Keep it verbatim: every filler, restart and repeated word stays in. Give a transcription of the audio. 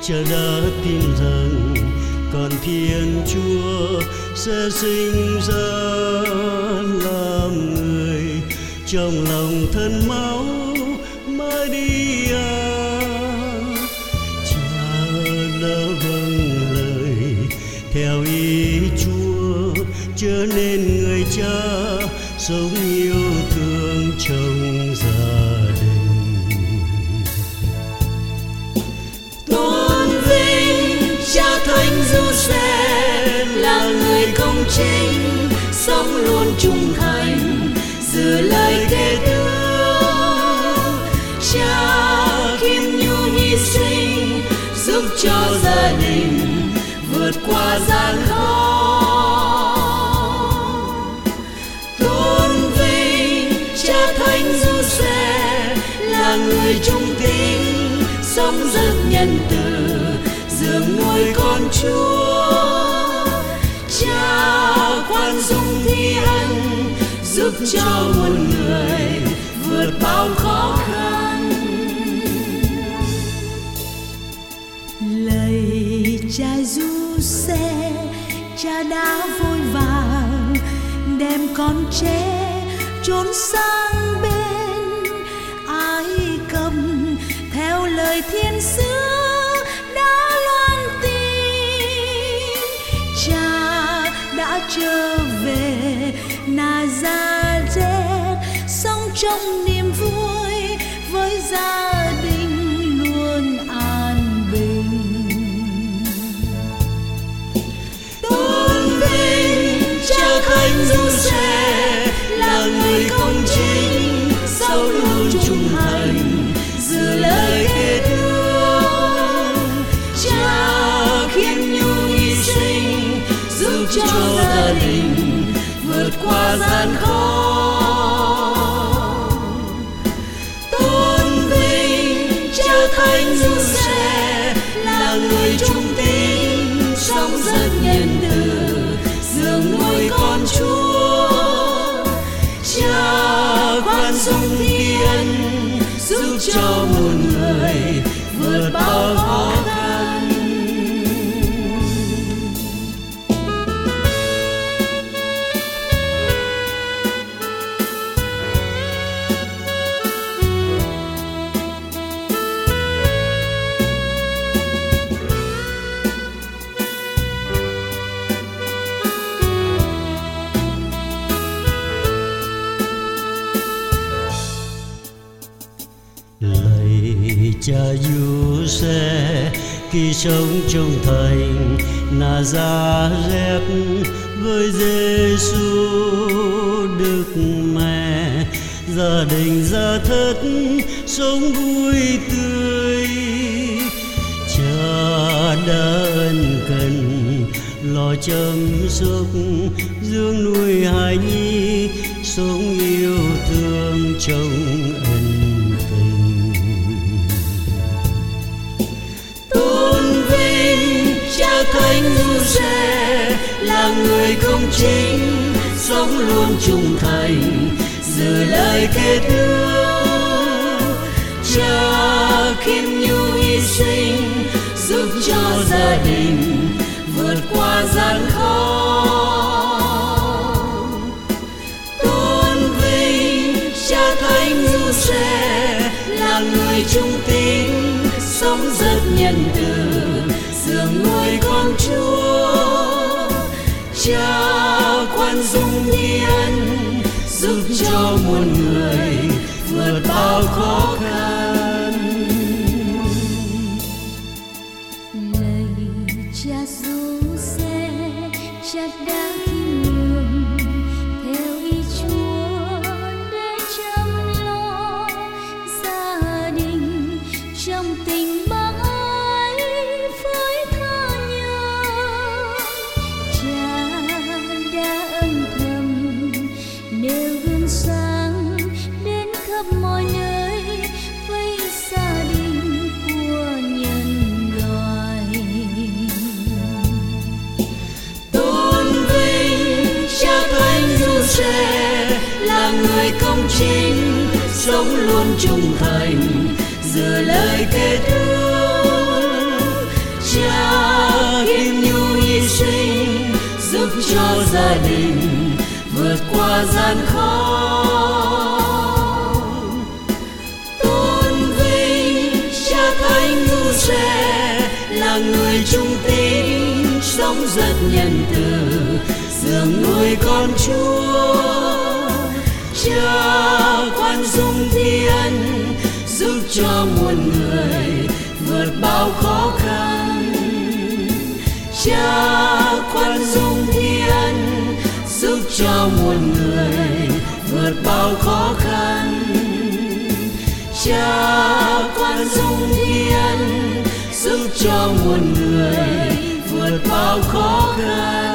Cha đã tin rằng con Thiên Chúa sẽ sinh ra làm người trong lòng thân máu Maria. Cha đã vâng lời theo ý Chúa, trở nên người cha sống yêu thương trong gia đình. Tôn vinh Cha Thánh Giuse là người công chính, sống luôn trung thành giữ lời kết ước. Cha khiêm nhu hy sinh giúp cho gia đình vượt qua gian khó. Tôn vinh Cha Thánh Giuse là người trung tín, sống rất nhân từ dưỡng nuôi con Chúa. Cha khoan dung thi ân giúp cho muôn người vượt bao khó khăn. Lạy Cha Giuse, Cha đã vội vàng đem con trẻ trốn sang bên Ai Cập, theo lời thiên sứ đã loan tin. Cha đã trở về Nazareth, sống trong niềm vui với gia đình luôn an bình. Tôn vinh Cha Thánh Giuse là người công chính, sống luôn trung thành giữ lời kết ước. Cha khiêm nhu hy sinh giúp cho gia đình vượt qua gian khó. Tôn vinh Cha Thánh Giuse là người trung tín, sống rất nhân từ dưỡng nuôi con Chúa. Cha khoan dung thi ân giúp cho muôn người vượt bao khó khăn. Lạy Cha Giuse, khi sống trong thành Nazareth với Giêsu Đức Mẹ, gia đình gia thất sống vui tươi. Cha đã ân cần lo chăm sóc dưỡng nuôi hài nhi, sống yêu thương trong ân tình. Tôn vinh Cha Thánh Giuse là người công chính, sống luôn trung thành giữ lời kết ước. Cha khiêm nhu hy sinh giúp cho gia đình vượt qua gian khó. Tôn vinh Cha Thánh Giuse là người trung tín, sống rất nhân từ dưỡng nuôi con Chúa. Cha khoan dung thi ân giúp cho muôn người vượt bao khó khăn. Lạy Cha Giuse, Cha đã khiêm nhường theo ý Chúa để chăm lo gia đình trong tình mãi với tha nhân. Cha đã âm thầm nêu gương sáng đến khắp mọi nơi với gia đình của nhân loại. Tôn vinh Cha Thánh Giuse là người công chính, sống luôn trung thành giữ lời kết ước. gia đình vượt qua gian khó. Tôn vinh Cha Thánh Giuse là người trung tín, sống rất nhân từ, dưỡng nuôi con Chúa. Cha khoan dung thiên, giúp cho muôn người vượt bao khó khăn. Cha khoan dung thiên, giúp cho muôn người vượt bao khó khăn. Cha khoan dung thiên, giúp cho muôn người vượt bao khó khăn.